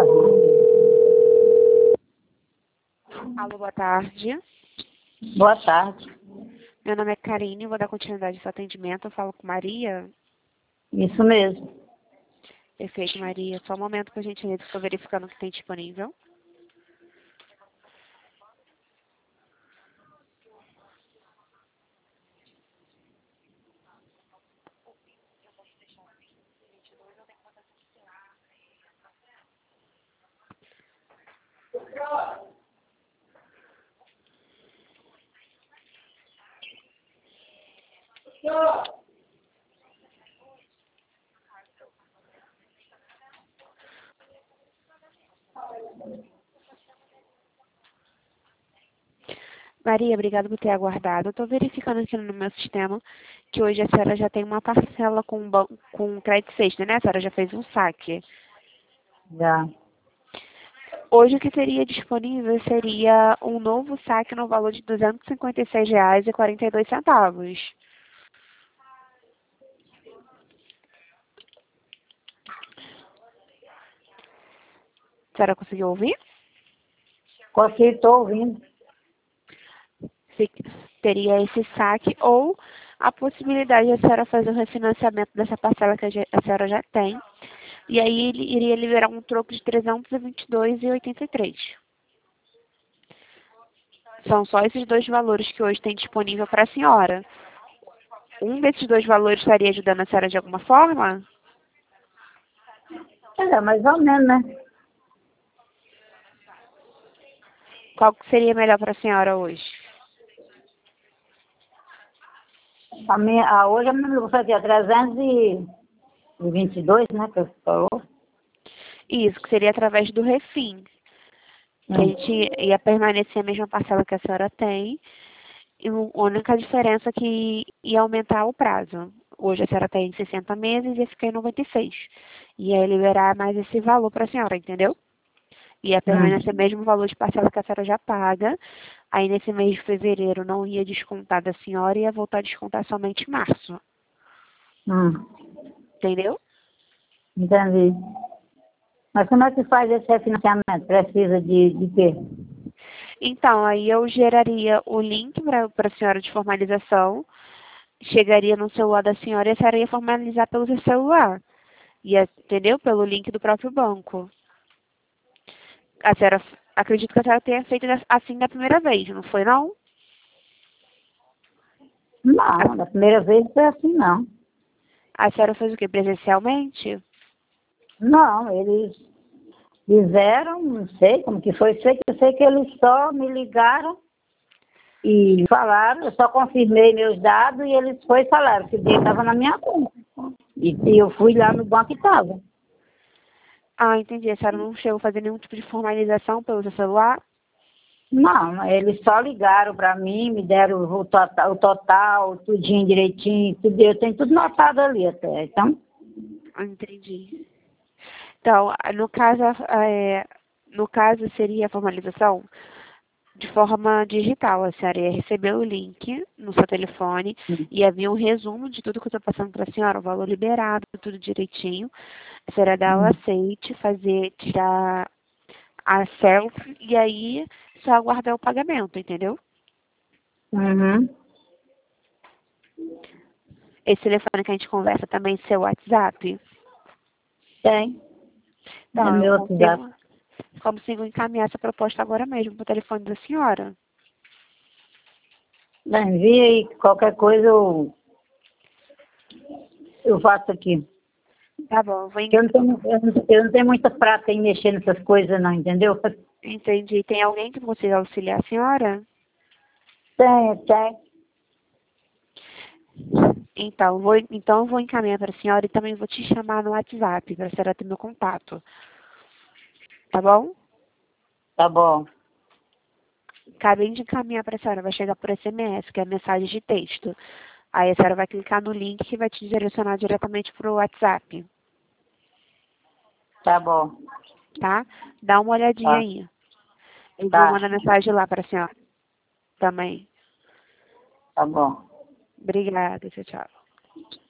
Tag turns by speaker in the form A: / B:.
A: Alô, boa tarde.
B: Boa tarde.
A: Meu nome é Karine, vou dar continuidade ao seu atendimento. Eu falo com Maria.
B: Isso mesmo.
A: Perfeito, Maria. Só um momento, por gentileza, estou verificando o que tem disponível. Maria, obrigada por ter aguardado. Eu estou verificando aqui no meu sistema que hoje a senhora já tem uma parcela com crédito sexta, né? A senhora já fez um saque.
B: Já.
A: Hoje o que seria disponível seria um novo saque no valor de R$ 256,42. A senhora conseguiu ouvir?
B: Consegui, estou ouvindo.
A: Teria esse saque ou a possibilidade de a senhora fazer o refinanciamento dessa parcela que a senhora já tem. E aí ele iria liberar um troco de R$ 322,83. São só esses dois valores que hoje tem disponível para a senhora. Um desses dois valores estaria ajudando a senhora de alguma forma?
B: É, mais ou menos, né?
A: Qual que seria melhor para a senhora hoje?
B: Hoje a minha vou fazer 322, né, que você falou.
A: Isso, que seria através do refim. Que a gente ia permanecer a mesma parcela que a senhora tem. E a única diferença é que ia aumentar o prazo. Hoje a senhora tem 60 meses e ia ficar em 96. Ia liberar mais esse valor para a senhora, entendeu? Ia permanecer o mesmo valor de parcela que a senhora já paga. Aí nesse mês de fevereiro não ia descontar da senhora, ia voltar a descontar somente em março. Entendeu?
B: Entendi. Mas como é que faz esse refinanciamento? Precisa de quê?
A: Então, aí eu geraria o link para a senhora de formalização, chegaria no celular da senhora e a senhora ia formalizar pelo seu celular. Entendeu? Pelo link do próprio banco. A senhora, acredito que a senhora tenha feito assim da primeira vez, não foi não?
B: Não, da primeira vez foi assim, não.
A: A senhora fez o quê? Presencialmente?
B: Não, eles fizeram, não sei como que foi, eu sei que eles só me ligaram e falaram, eu só confirmei meus dados e eles foi e falaram que o dinheiro estava na minha conta. E eu fui lá no banco e estava.
A: Ah, entendi. A senhora não chegou a fazer nenhum tipo de formalização pelo seu celular?
B: Não, eles só ligaram para mim, me deram o total, tudinho direitinho, tudo, eu tenho tudo notado ali até, então.
A: Entendi. Então, no caso seria a formalização de forma digital. A senhora ia receber o link no seu telefone e havia um resumo de tudo que eu estou passando para a senhora, o valor liberado, tudo direitinho. A senhora dá o aceite, tirar a selfie e aí só aguardar o pagamento, entendeu? Esse telefone que a gente conversa também é seu WhatsApp?
B: Tem. É
A: Então,
B: meu WhatsApp.
A: consigo encaminhar essa proposta agora mesmo para o telefone da senhora.
B: Envia aí, qualquer coisa eu faço aqui.
A: Tá bom,
B: Eu não tenho muita prática em mexer nessas coisas não, entendeu?
A: entendi. Tem alguém que consiga auxiliar a senhora?
B: Tem.
A: Então, eu vou encaminhar para a senhora e também vou te chamar no WhatsApp para a senhora ter meu contato. Tá bom?
B: Tá bom.
A: Acabei de encaminhar para a senhora, vai chegar por SMS, que é mensagem de texto. Aí a senhora vai clicar no link que vai te direcionar diretamente para o WhatsApp,
B: Tá bom.
A: tá? Dá uma olhadinha
B: Tá.
A: aí. Eu vou
B: Tá.
A: mandar mensagem lá para a senhora também.
B: Tá bom.
A: Obrigada, tchau, tchau.